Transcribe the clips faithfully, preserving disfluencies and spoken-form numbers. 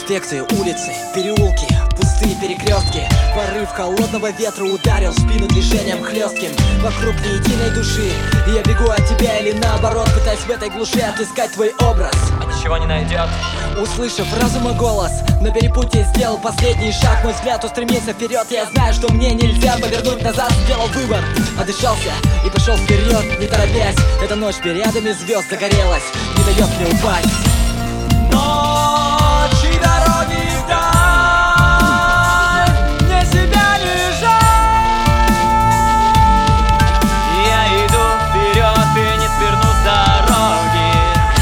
Проспекты, улицы, переулки, пустые перекрестки. Порыв холодного ветра ударил в спину движением хлестким. Вокруг ни единой души, и я бегу от тебя или наоборот, пытаясь в этой глуши отыскать твой образ. А ничего не найдет. Услышав разума голос, на перепутье сделал последний шаг. Мой взгляд устремился вперед, я знаю, что мне нельзя повернуть назад. Сделал выбор, отдышался и пошел вперед, не торопясь. Эта ночь периадами звезд загорелась, не дает мне упасть. Ночь и дороги вдаль, мне себя не жаль. Я иду вперед и не сверну с дороги.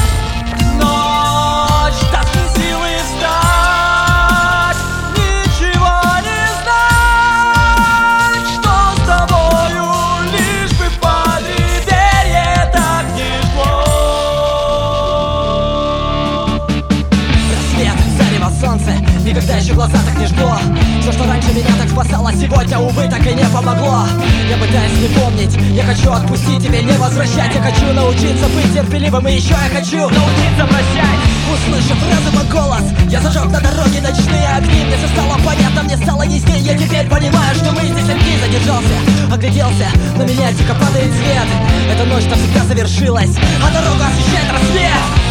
Ночь даст мне силы встать, ничего не знать, что с тобою, лишь бы в преддверье так не жгло. Рассвет, зарево, солнце, никогда еще глаза так не жгло. Все, что раньше меня так спасало, сегодня, увы, так и не помогло. Я пытаюсь не помнить, я хочу отпустить тебя, не возвращать. Я хочу научиться быть терпеливым, и еще я хочу Научиться прощать. Услышав разума голос, я зажег на дороге ночные огни. Мне все стало понятно, мне стало яснее. Я теперь понимаю, что мы здесь одни. Задержался, огляделся, на меня дико падает свет. Эта ночь навсегда завершилась, а дорога освещает рассвет.